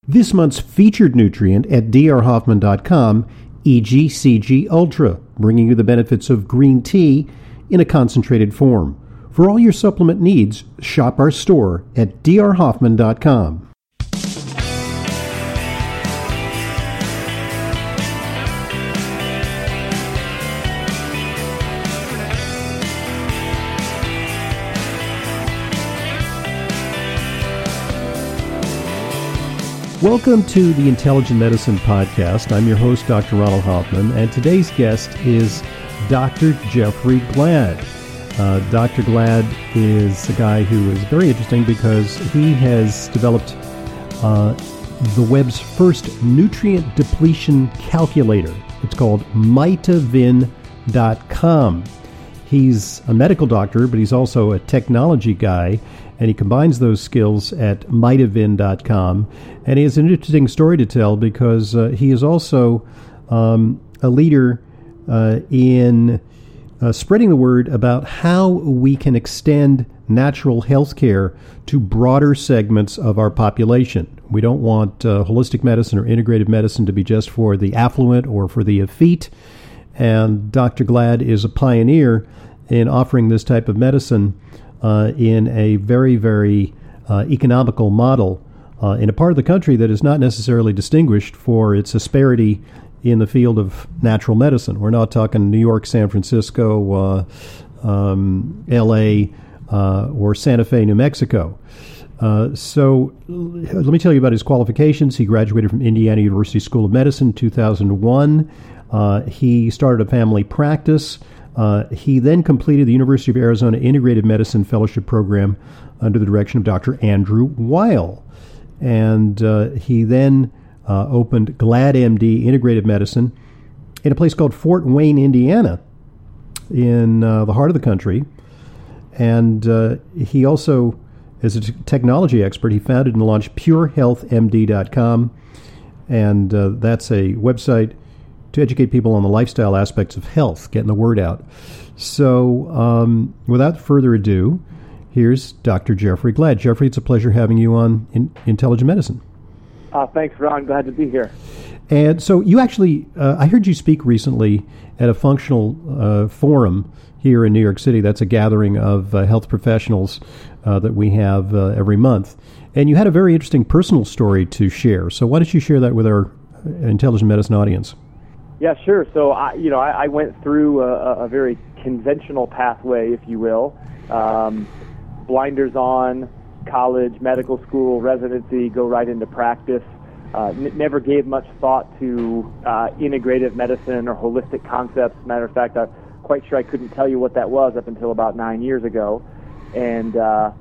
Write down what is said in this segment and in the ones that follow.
This month's featured nutrient at drhoffman.com, EGCG Ultra, bringing you the benefits of green tea in a concentrated form. For all your supplement needs, shop our store at drhoffman.com. Welcome to the Intelligent Medicine Podcast. I'm your host, Dr. Ronald Hoffman, and today's guest is Dr. Jeffrey Glad. Dr. Glad is a guy who is very interesting because he has developed the web's first nutrient depletion calculator. It's called mitavin.com. He's a medical doctor, but he's also a technology guy, and he combines those skills at mitavin.com. And he has an interesting story to tell because he is also a leader in spreading the word about how we can extend natural health care to broader segments of our population. We don't want holistic medicine or integrative medicine to be just for the affluent or for the effete. And Dr. Glad is a pioneer in offering this type of medicine in a very, very economical model in a part of the country that is not necessarily distinguished for its asperity in the field of natural medicine. We're not talking New York, San Francisco, L.A., or Santa Fe, New Mexico. So let me tell you about his qualifications. He graduated from Indiana University School of Medicine in 2001. He started a family practice. He then completed the University of Arizona Integrative Medicine Fellowship Program under the direction of Dr. Andrew Weil. And he then opened Glad MD Integrative Medicine in a place called Fort Wayne, Indiana, in the heart of the country. And he also, as a technology expert, he founded and launched PureHealthMD.com. And that's a website to educate people on the lifestyle aspects of health, getting the word out. So without further ado, here's Dr. Jeffrey Glad. Jeffrey, it's a pleasure having you on Intelligent Medicine. Thanks, Ron. Glad to be here. And so you actually, I heard you speak recently at a functional forum here in New York City. That's a gathering of health professionals that we have every month. And you had a very interesting personal story to share. So why don't you share that with our Intelligent Medicine audience? Yeah, sure. So, I went through a very conventional pathway, if you will. Blinders on, college, medical school, residency, go right into practice. Never gave much thought to integrative medicine or holistic concepts. Matter of fact, I'm quite sure I couldn't tell you what that was up until about 9 years ago. And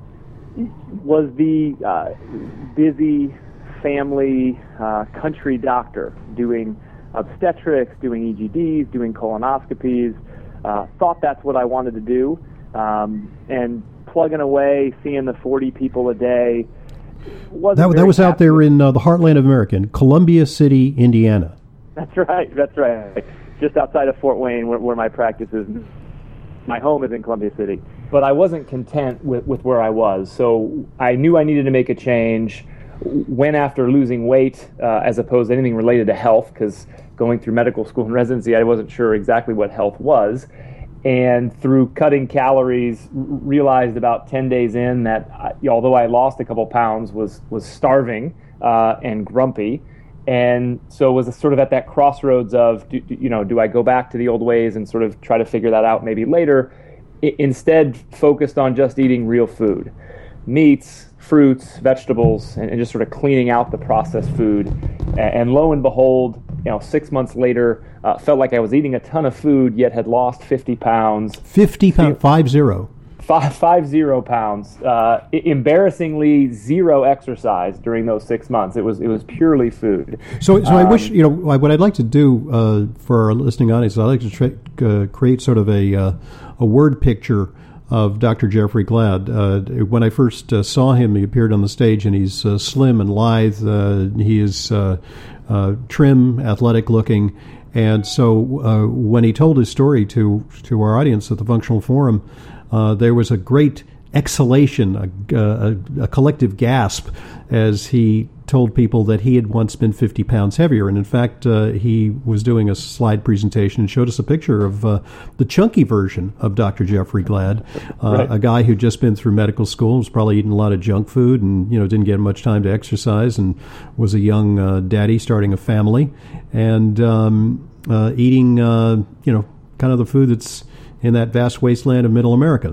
was the busy family country doctor doing obstetrics, doing EGDs, doing colonoscopies, thought that's what I wanted to do, and plugging away, seeing the 40 people a day. That was out there in the heartland of America, in Columbia City, Indiana. That's right. Just outside of Fort Wayne, where my practice is. My home is in Columbia City. But I wasn't content with where I was, so I knew I needed to make a change. Went after losing weight as opposed to anything related to health, because going through medical school and residency, I wasn't sure exactly what health was. And through cutting calories, realized about 10 days in that although I lost a couple pounds, was starving and grumpy. And so was sort of at that crossroads of, do I go back to the old ways and sort of try to figure that out maybe later? Instead, focused on just eating real food, meats, fruits, vegetables, and just sort of cleaning out the processed food. And lo and behold, 6 months later, felt like I was eating a ton of food, yet had lost 50 pounds. 50 pounds, 50. 50 pounds. Embarrassingly, zero exercise during those 6 months. It was purely food. So I wish, what I'd like to do for our listening audience, I'd like to create sort of a word picture of Dr. Jeffrey Glad. When I first saw him, he appeared on the stage, and he's slim and lithe. He is trim, athletic looking. And so when he told his story to our audience at the Functional Forum, there was a great exhalation, a collective gasp, as he told people that he had once been 50 pounds heavier. And in fact, he was doing a slide presentation and showed us a picture of the chunky version of Dr. Jeffrey Glad, right. A guy who'd just been through medical school, was probably eating a lot of junk food and, didn't get much time to exercise, and was a young daddy starting a family and eating, kind of the food that's in that vast wasteland of Middle America.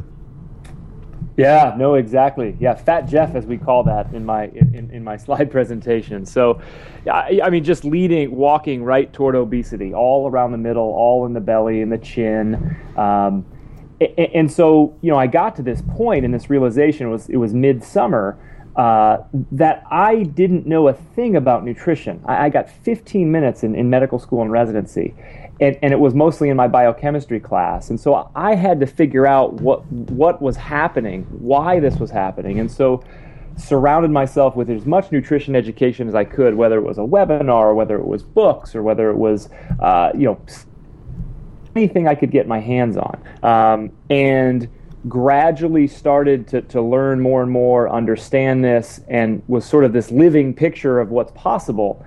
Yeah, no, exactly. Yeah, Fat Jeff, as we call that in my slide presentation. So, I mean, just walking right toward obesity, all around the middle, all in the belly, in the chin. And so, I got to this point, and this realization it was midsummer, that I didn't know a thing about nutrition. I got 15 minutes in medical school and residency. And it was mostly in my biochemistry class. And so I had to figure out what was happening, why this was happening. And so surrounded myself with as much nutrition education as I could, whether it was a webinar, or whether it was books, or whether it was, anything I could get my hands on. And gradually started to learn more and more, understand this, and was sort of this living picture of what's possible.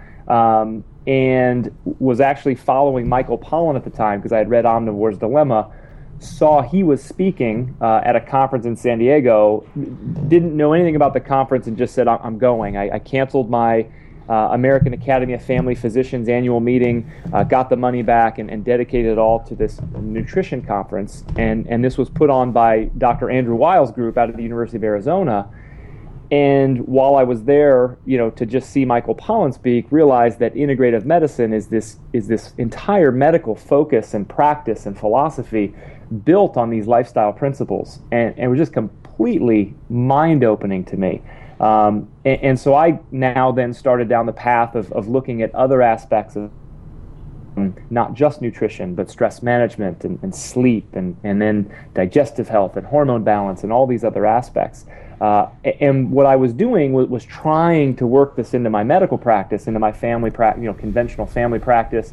And was actually following Michael Pollan at the time because I had read Omnivore's Dilemma, saw he was speaking at a conference in San Diego, didn't know anything about the conference, and just said, I'm going. I canceled my American Academy of Family Physicians annual meeting, got the money back, and dedicated it all to this nutrition conference. And this was put on by Dr. Andrew Weil's group out of the University of Arizona. And while I was there, to just see Michael Pollan speak, realized that integrative medicine is this entire medical focus and practice and philosophy built on these lifestyle principles, and it was just completely mind-opening to me. And so I now then started down the path of looking at other aspects of not just nutrition, but stress management and sleep and then digestive health and hormone balance and all these other aspects. And what I was doing was trying to work this into my medical practice, into my family practice, conventional family practice.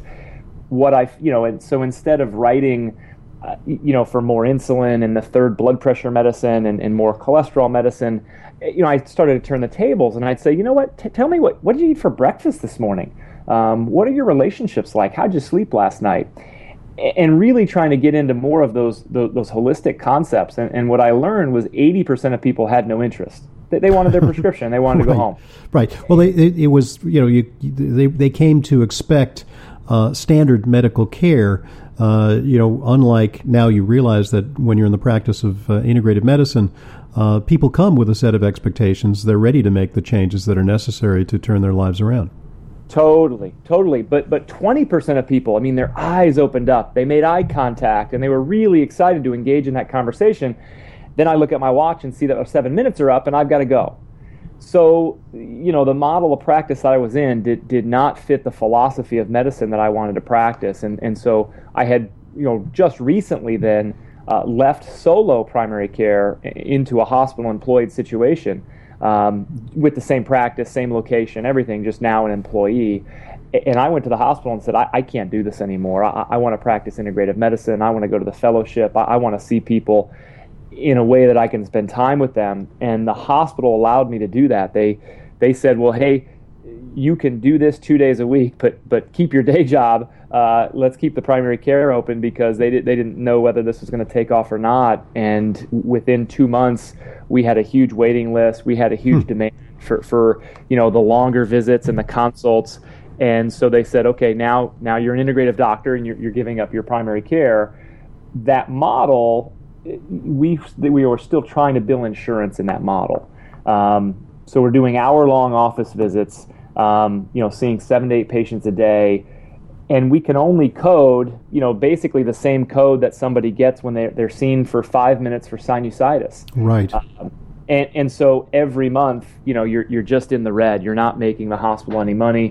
And so instead of writing, for more insulin and the third blood pressure medicine and more cholesterol medicine, I started to turn the tables, and I'd say, tell me what did you eat for breakfast this morning? What are your relationships like? How'd you sleep last night? And really trying to get into more of those holistic concepts. And what I learned was 80% of people had no interest. They wanted their prescription. They wanted to go home. Right. Well, it was, they came to expect standard medical care. Unlike now, you realize that when you're in the practice of integrative medicine, people come with a set of expectations. They're ready to make the changes that are necessary to turn their lives around. Totally. But 20% of people, their eyes opened up. They made eye contact, and they were really excited to engage in that conversation. Then I look at my watch and see that 7 minutes are up, and I've got to go. So, the model of practice that I was in did not fit the philosophy of medicine that I wanted to practice. And so I had, just recently then left solo primary care into a hospital-employed situation. With the same practice, same location, everything, just now an employee. And I went to the hospital and said, I can't do this anymore. I want to practice integrative medicine. I want to go to the fellowship. I want to see people in a way that I can spend time with them. And the hospital allowed me to do that. They said, well, hey, you can do this 2 days a week, but keep your day job. Let's keep the primary care open, because they didn't know whether this was going to take off or not. And within 2 months, we had a huge waiting list. We had a huge demand for the longer visits and the consults. And so they said, okay, now you're an integrative doctor and you're giving up your primary care. That model, we were still trying to bill insurance in that model. So we're doing hour-long office visits, seeing 7 to 8 patients a day. And we can only code, basically the same code that somebody gets when they're seen for 5 minutes for sinusitis. Right. And so every month, you're just in the red. You're not making the hospital any money.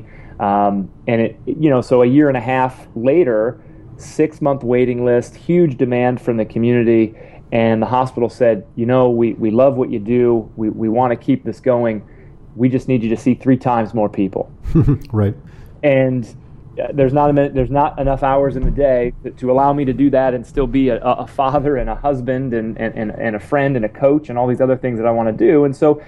So a year and a half later, 6-month waiting list, huge demand from the community. And the hospital said, we love what you do. We want to keep this going. We just need you to see 3 times more people. Right. And there's not enough hours in the day to allow me to do that and still be a father and a husband and a friend and a coach and all these other things that I want to do. And so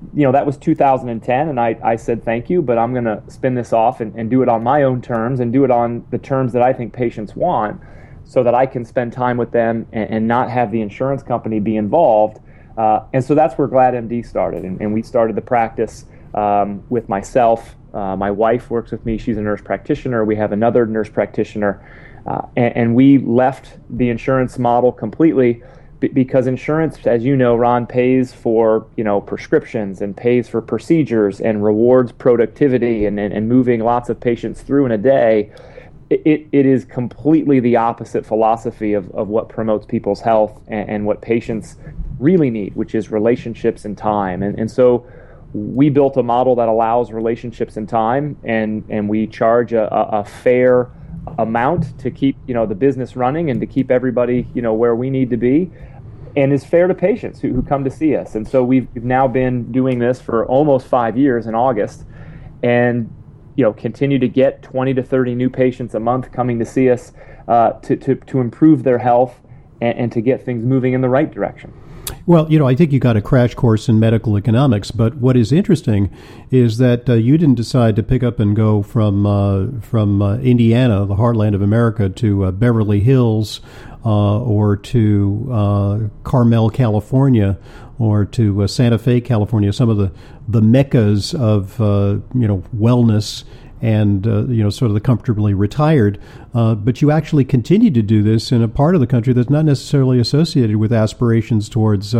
that was 2010, and I said thank you, but I'm going to spin this off and do it on my own terms and do it on the terms that I think patients want, so that I can spend time with them and not have the insurance company be involved. And so that's where GladMD started, and we started the practice with myself. My wife works with me. She's a nurse practitioner. We have another nurse practitioner, and we left the insurance model completely because insurance, as you know, Ron, pays for prescriptions and pays for procedures and rewards productivity and moving lots of patients through in a day. It is completely the opposite philosophy of what promotes people's health and what patients really need, which is relationships and time. And so we built a model that allows relationships and time, and we charge a fair amount to keep the business running and to keep everybody where we need to be, and is fair to patients who come to see us. And so we've now been doing this for almost 5 years in August, and continue to get 20 to 30 new patients a month coming to see us to improve their health and to get things moving in the right direction. Well, I think you got a crash course in medical economics, but what is interesting is that you didn't decide to pick up and go from Indiana, the heartland of America, to Beverly Hills or to Carmel, California, or to Santa Fe, California, some of the meccas of wellness and sort of the comfortably retired, but you actually continue to do this in a part of the country that's not necessarily associated with aspirations towards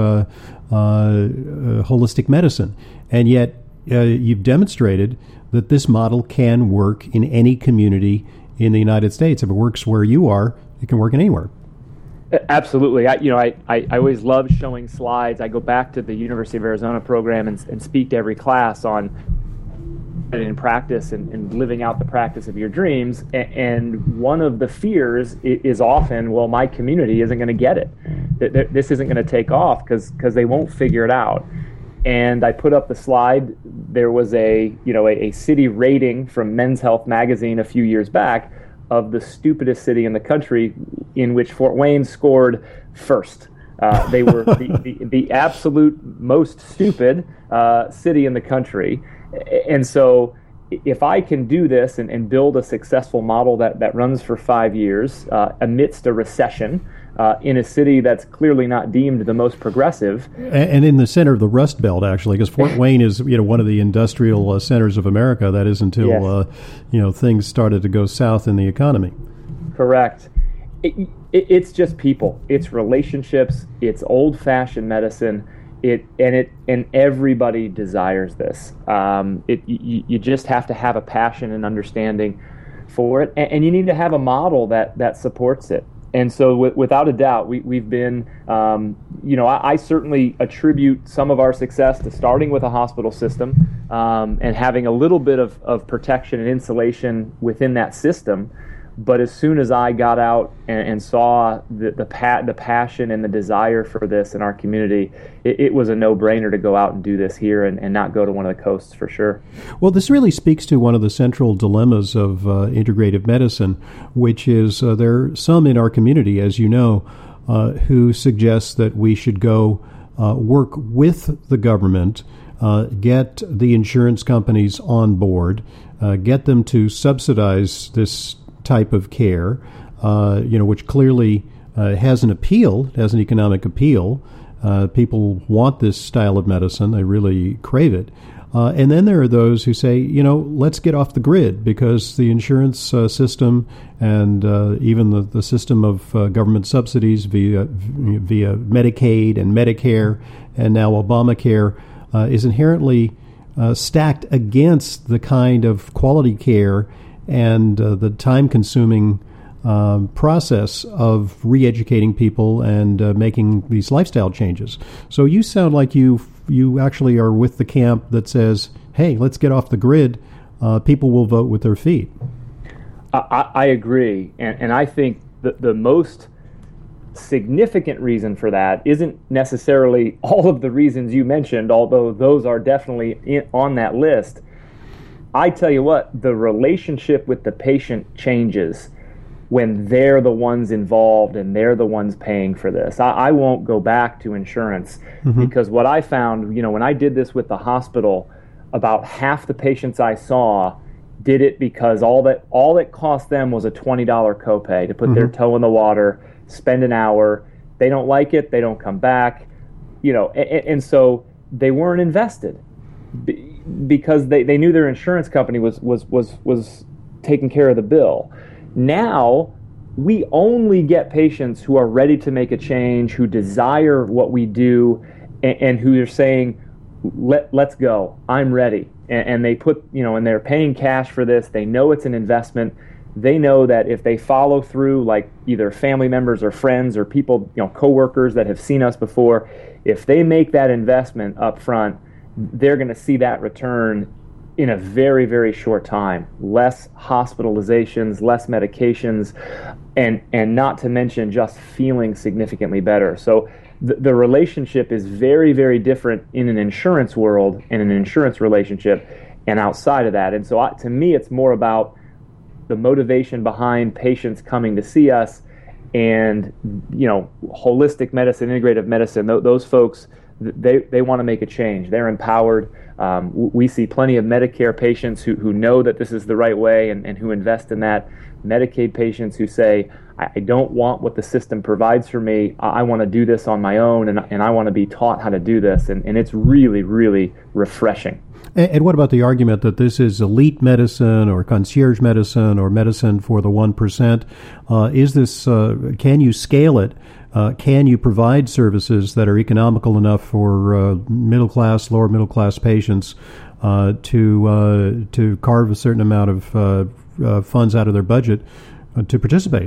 holistic medicine, and yet you've demonstrated that this model can work in any community in the United States. If it works where you are, it can work anywhere. Absolutely. I always love showing slides. I go back to the University of Arizona program and speak to every class on in practice and living out the practice of your dreams. And one of the fears is often, well, my community isn't going to get it. This isn't going to take off because they won't figure it out. And I put up the slide. There was a city rating from Men's Health magazine a few years back of the stupidest city in the country, in which Fort Wayne scored first. They were the absolute most stupid city in the country. And so if I can do this and build a successful model that runs for 5 years amidst a recession in a city that's clearly not deemed the most progressive. And in the center of the Rust Belt, actually, because Fort Wayne is one of the industrial centers of America. That is until things started to go south in the economy. Correct. It's just people. It's relationships. It's old-fashioned medicine. And everybody desires this. You just have to have a passion and understanding for it, and you need to have a model that supports it. And so, without a doubt, we've been, I certainly attribute some of our success to starting with a hospital system and having a little bit of protection and insulation within that system. But as soon as I got out and saw the passion and the desire for this in our community, it was a no-brainer to go out and do this here and not go to one of the coasts for sure. Well, this really speaks to one of the central dilemmas of integrative medicine, which is there are some in our community, as you know, who suggest that we should go work with the government, get the insurance companies on board, get them to subsidize this type of care, which clearly has an appeal, has an economic appeal. People want this style of medicine. They really crave it. And then there are those who say, let's get off the grid because the insurance system and even the system of government subsidies via Medicaid and Medicare and now Obamacare is inherently stacked against the kind of quality care and the time-consuming process of re-educating people and making these lifestyle changes. So you sound like you actually are with the camp that says, hey, let's get off the grid. People will vote with their feet. I agree. And I think the most significant reason for that isn't necessarily all of the reasons you mentioned, although those are definitely on that list. I tell you what, the relationship with the patient changes when they're the ones involved and they're the ones paying for this. I won't go back to insurance because what I found, when I did this with the hospital, about half the patients I saw did it because all it cost them was a $20 copay to put their toe in the water, spend an hour. They don't like it, they don't come back, and so they weren't invested because they knew their insurance company was taking care of the bill. Now we only get patients who are ready to make a change, who desire what we do, and who are saying, let's go, I'm ready. And they put, and they're paying cash for this. They know it's an investment. They know that if they follow through, like either family members or friends or people, coworkers that have seen us before, if they make that investment up front, they're going to see that return in a very, very short time. Less hospitalizations, less medications, and not to mention just feeling significantly better. So the relationship is very, very different in an insurance world and an insurance relationship and outside of that. And so to me, it's more about the motivation behind patients coming to see us and, holistic medicine, integrative medicine. Those folks, they want to make a change. They're empowered. We see plenty of Medicare patients who know that this is the right way and who invest in that. Medicaid patients who say, I don't want what the system provides for me. I want to do this on my own, and I want to be taught how to do this. And it's really, really refreshing. And what about the argument that this is elite medicine or concierge medicine or medicine for the 1%? Is this, can you scale it? Can you provide services that are economical enough for middle-class, lower-middle-class patients to carve a certain amount of funds out of their budget to participate?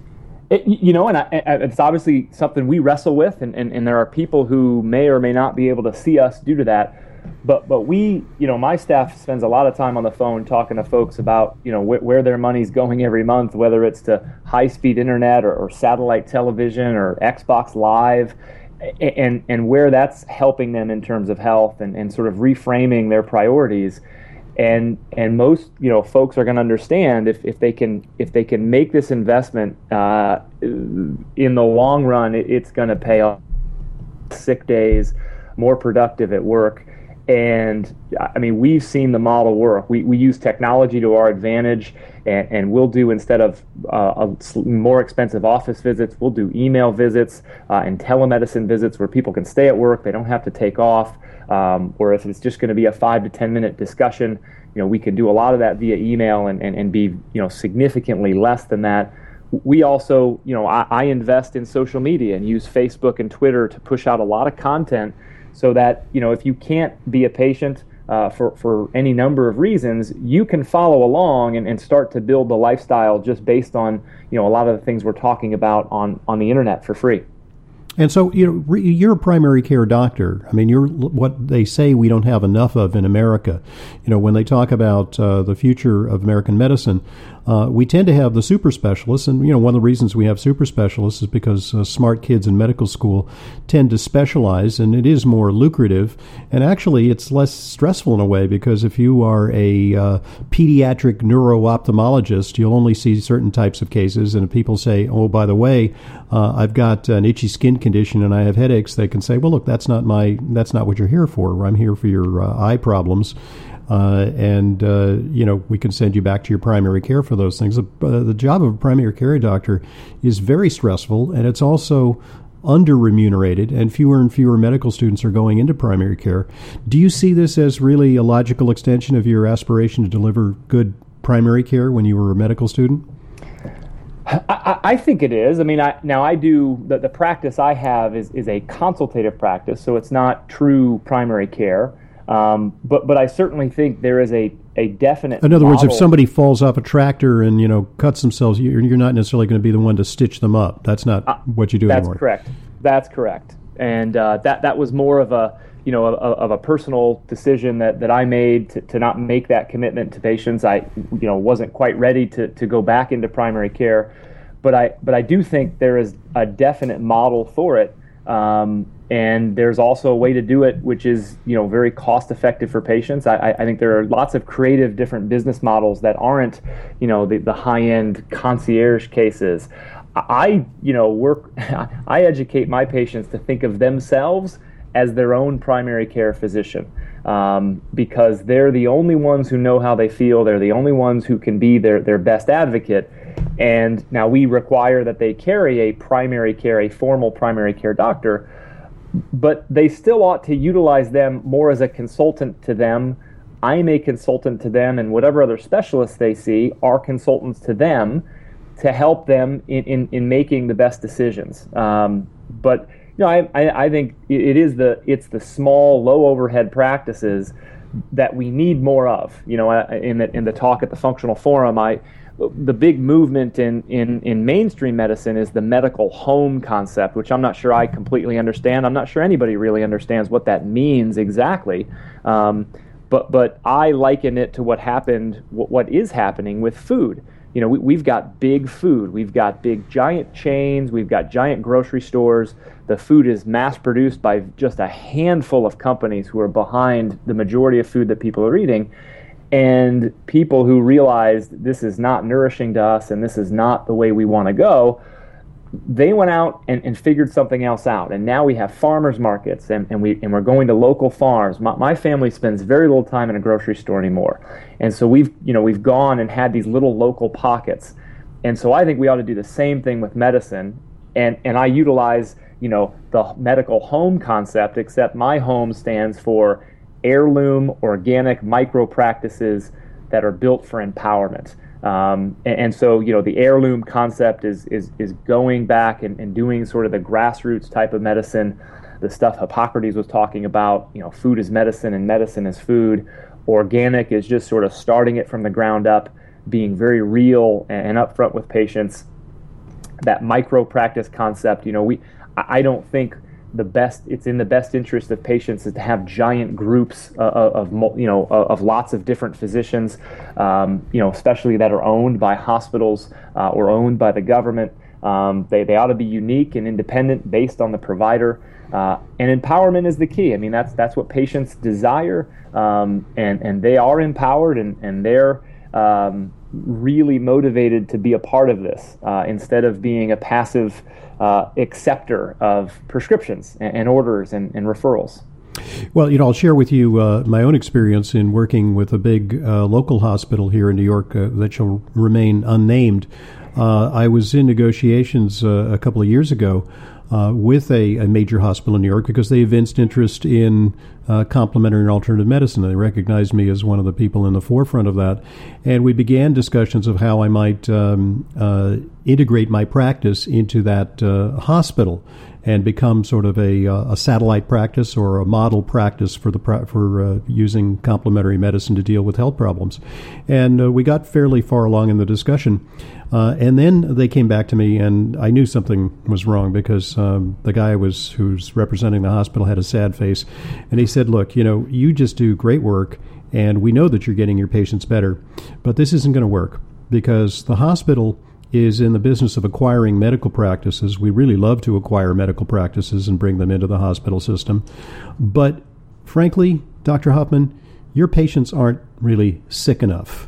It's obviously something we wrestle with, and there are people who may or may not be able to see us due to that. But we, my staff spends a lot of time on the phone talking to folks about, where their money's going every month, whether it's to high-speed internet or satellite television or Xbox Live, and where that's helping them in terms of health and sort of reframing their priorities. And most folks are going to understand if they can make this investment in the long run, it's going to pay off. Sick days, more productive at work. And I mean, we've seen the model work. We use technology to our advantage, and we'll do, instead of more expensive office visits, we'll do email visits and telemedicine visits where people can stay at work. They don't have to take off. Or if it's just going to be a 5 to 10 minute discussion, we can do a lot of that via email and be, significantly less than that. We also, I invest in social media and use Facebook and Twitter to push out a lot of content so that, if you can't be a patient for any number of reasons, you can follow along and start to build the lifestyle just based on, a lot of the things we're talking about on the internet for free. And so, you're a primary care doctor. I mean, you're what they say we don't have enough of in America. When they talk about the future of American medicine, we tend to have the super specialists. And, one of the reasons we have super specialists is because smart kids in medical school tend to specialize, and it is more lucrative. And actually, it's less stressful in a way, because if you are a pediatric neuro-ophthalmologist, you'll only see certain types of cases. And if people say, oh, by the way, I've got an itchy skin condition and I have headaches, they can say, well, look, that's not what you're here for. I'm here for your eye problems. We can send you back to your primary care for those things. The job of a primary care doctor is very stressful, and it's also under-remunerated, and fewer medical students are going into primary care. Do you see this as really a logical extension of your aspiration to deliver good primary care when you were a medical student? I think it is. I mean, I do the practice I have is a consultative practice, so it's not true primary care. But I certainly think there is a definite. In other words, if somebody falls off a tractor and cuts themselves, you're not necessarily going to be the one to stitch them up. That's not what you do anymore. That's correct. And that was more of a of a personal decision that I made to not make that commitment to patients. I wasn't quite ready to go back into primary care, but I do think there is a definite model for it. And there's also a way to do it which is, very cost effective for patients. I think there are lots of creative different business models that aren't, the high end concierge cases. I educate my patients to think of themselves as their own primary care physician, because they're the only ones who know how they feel. They're the only ones who can be their best advocate. And now we require that they carry a formal primary care doctor, but they still ought to utilize them more as a consultant to them. I'm a consultant to them, and whatever other specialists they see are consultants to them to help them in making the best decisions. But I think it's the small, low overhead practices that we need more of. In the talk at the Functional Forum, the big movement in mainstream medicine is the medical home concept, which I'm not sure I completely understand. I'm not sure anybody really understands what that means exactly. But I liken it to what is happening with food. We've got big food. We've got big giant chains. We've got giant grocery stores. The food is mass produced by just a handful of companies who are behind the majority of food that people are eating. And people who realized this is not nourishing to us and this is not the way we want to go, they went out and figured something else out. And now we have farmers markets and we're going to local farms. My family spends very little time in a grocery store anymore. And so we've gone and had these little local pockets. And so I think we ought to do the same thing with medicine. And I utilize, the medical home concept, except my home stands for heirloom organic micro practices that are built for empowerment. And so, the heirloom concept is going back and doing sort of the grassroots type of medicine, the stuff Hippocrates was talking about, food is medicine and medicine is food. Organic is just sort of starting it from the ground up, being very real and upfront with patients. That micro practice concept, I don't think it's in the best interest of patients is to have giant groups of lots of different physicians, especially that are owned by hospitals or owned by the government. They ought to be unique and independent based on the provider. And empowerment is the key. I mean, that's what patients desire, and they are empowered and they're really motivated to be a part of this instead of being a passive acceptor of prescriptions and orders and referrals. Well, I'll share with you my own experience in working with a big local hospital here in New York that shall remain unnamed. I was in negotiations a couple of years ago with a major hospital in New York because they evinced interest in complementary and alternative medicine. They recognized me as one of the people in the forefront of that. And we began discussions of how I might integrate my practice into that hospital and become sort of a satellite practice or a model practice for using complementary medicine to deal with health problems. And we got fairly far along in the discussion. And then they came back to me, and I knew something was wrong because the guy who's representing the hospital had a sad face. And he said, look, you just do great work, and we know that you're getting your patients better, but this isn't going to work because the hospital is in the business of acquiring medical practices. We really love to acquire medical practices and bring them into the hospital system. But frankly, Dr. Hoffman, your patients aren't really sick enough.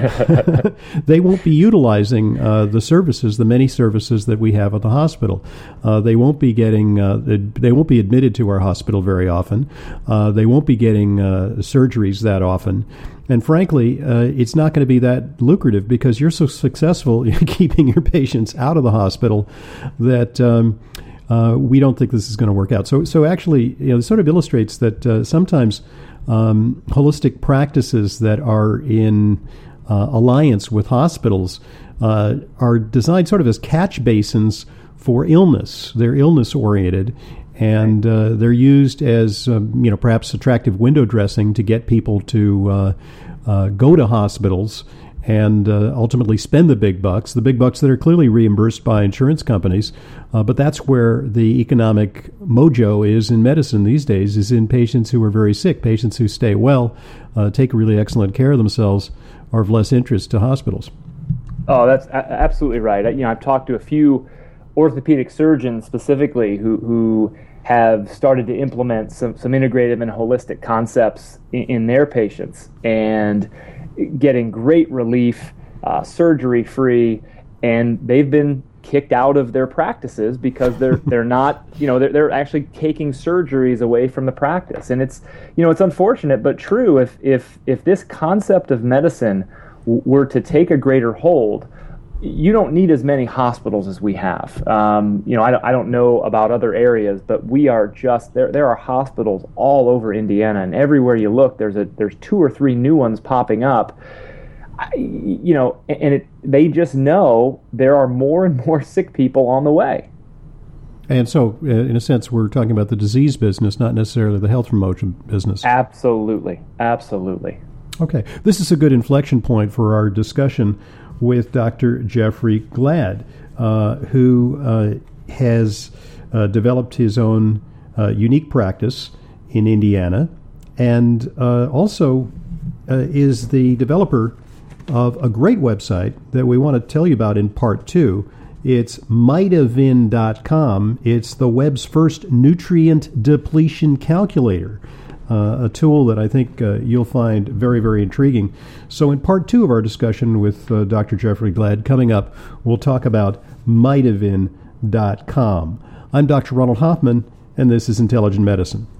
They won't be utilizing the many services that we have at the hospital. They won't be admitted to our hospital very often. They won't be getting surgeries that often. And frankly, it's not going to be that lucrative because you're so successful in keeping your patients out of the hospital that we don't think this is going to work out. So actually, it sort of illustrates that sometimes holistic practices that are in alliance with hospitals are designed sort of as catch basins for illness. They're illness-oriented, and they're used as perhaps attractive window dressing to get people to go to hospitals and ultimately spend the big bucks that are clearly reimbursed by insurance companies. But that's where the economic mojo is in medicine these days, is in patients who are very sick. Patients who stay well, take really excellent care of themselves, are of less interest to hospitals. Oh, that's absolutely right. I've talked to a few orthopedic surgeons specifically who have started to implement some integrative and holistic concepts in their patients and getting great relief, surgery free, and they've been kicked out of their practices because they're not, they're actually taking surgeries away from the practice. And it's unfortunate but true. If this concept of medicine were to take a greater hold, you don't need as many hospitals as we have. I don't know about other areas, but we are just there are hospitals all over Indiana, and everywhere you look, there's 2 or 3 new ones popping up. They just know there are more and more sick people on the way. And so, in a sense, we're talking about the disease business, not necessarily the health promotion business. Absolutely. Absolutely. Okay. This is a good inflection point for our discussion with Dr. Jeffrey Glad, who has developed his own unique practice in Indiana, and also is the developer of a great website that we want to tell you about in part 2. It's Mitavin.com. It's the web's first nutrient depletion calculator, a tool that I think you'll find very, very intriguing. So in part 2 of our discussion with Dr. Jeffrey Glad coming up, we'll talk about Mitavin.com. I'm Dr. Ronald Hoffman, and this is Intelligent Medicine.